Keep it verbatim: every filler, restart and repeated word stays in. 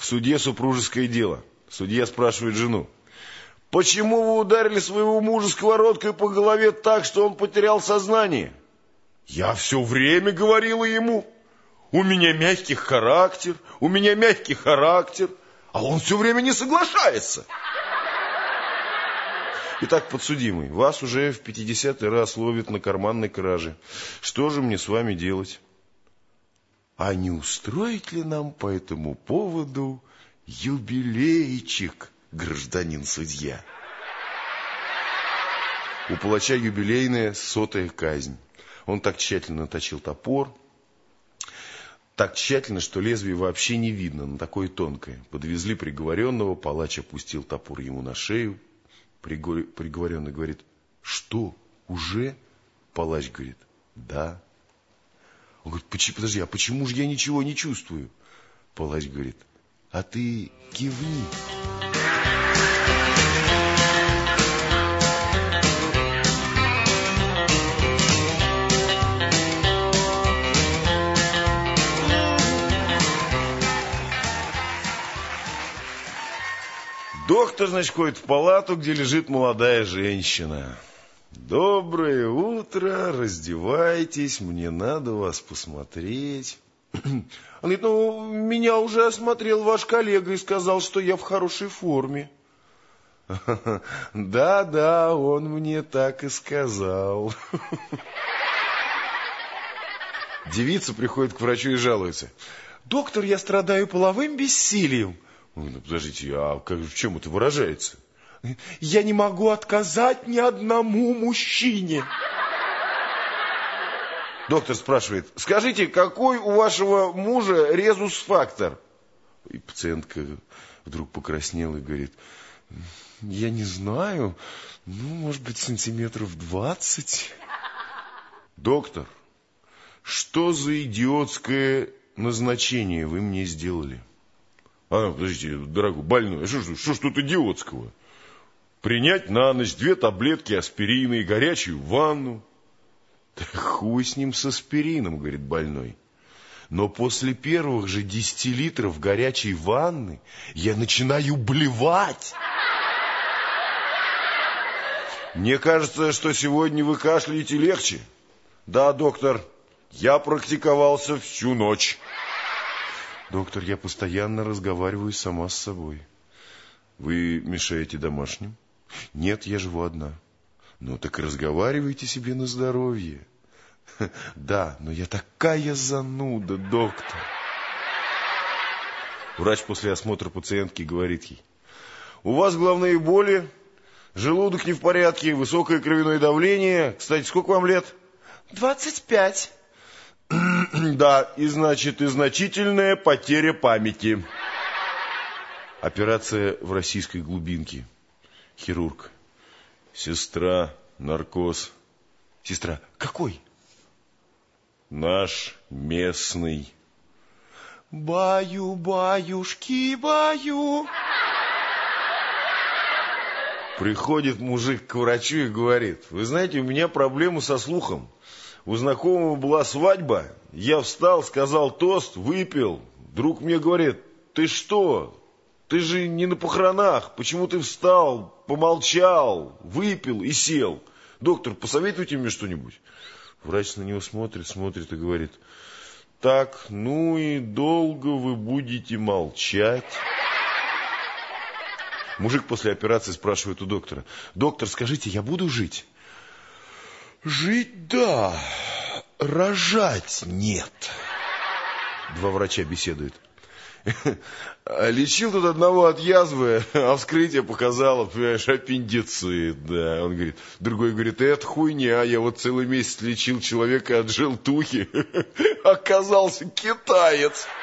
суде супружеское дело. Судья спрашивает жену: почему вы ударили своего мужа сковородкой по голове так, что он потерял сознание? Я все время говорила ему: у меня мягкий характер, у меня мягкий характер, а он все время не соглашается. Итак, подсудимый, вас уже в пятидесятый раз ловят на карманной краже. Что же мне с вами делать? А не устроить ли нам по этому поводу юбилейчик, гражданин судья? У палача юбилейная сотая казнь. Он так тщательно точил топор, так тщательно, что лезвие вообще не видно, но такое тонкое. Подвезли приговоренного, палач опустил топор ему на шею. Приговоренный говорит: что, уже? Палач говорит: да. Он говорит: подожди, а почему же я ничего не чувствую? Палач говорит: а ты кивни. Доктор, значит, ходит в палату, где лежит молодая женщина. Доброе утро, раздевайтесь, мне надо вас посмотреть. Она говорит: ну, меня уже осмотрел ваш коллега и сказал, что я в хорошей форме. Да, да, он мне так и сказал. Девица приходит к врачу и жалуется: доктор, я страдаю половым бессилием. Ну, подождите, а как, в чем это выражается? Я не могу отказать ни одному мужчине. Доктор спрашивает: скажите, какой у вашего мужа резус-фактор? И пациентка вдруг покраснела и говорит: я не знаю, ну, может быть, сантиметров двадцать. Доктор, что за идиотское назначение вы мне сделали? А, подождите, дорогой, больной, что, что, что ж тут идиотского? Принять на ночь две таблетки аспирина и горячую ванну. Да хуй с ним с аспирином, говорит больной. Но после первых же десяти литров горячей ванны я начинаю блевать. Мне кажется, что сегодня вы кашляете легче. Да, доктор, я практиковался всю ночь. Доктор, я постоянно разговариваю сама с собой. Вы мешаете домашним? Нет, я живу одна. Ну так разговаривайте себе на здоровье. Да, но я такая зануда, доктор. Врач после осмотра пациентки говорит ей: у вас головные боли, желудок не в порядке, высокое кровяное давление. Кстати, сколько вам лет? Двадцать пять. Да, и значит, и значительная потеря памяти. Операция в российской глубинке. Хирург: сестра, наркоз. Сестра: какой? Наш местный. Баю, баюшки, баю. Приходит мужик к врачу и говорит: вы знаете, у меня проблемы со слухом. У знакомого была свадьба, я встал, сказал тост, выпил. Друг мне говорит: ты что? Ты же не на похоронах. Почему ты встал, помолчал, выпил и сел? Доктор, посоветуйте мне что-нибудь. Врач на него смотрит, смотрит и говорит: так, ну и долго вы будете молчать? Мужик после операции спрашивает у доктора: доктор, скажите, я буду жить? Жить да, рожать нет. Два врача беседуют. Лечил тут одного от язвы, а вскрытие показало, понимаешь, аппендицит. Да. Он говорит, другой говорит: это хуйня, я вот целый месяц лечил человека от желтухи, оказался китаец.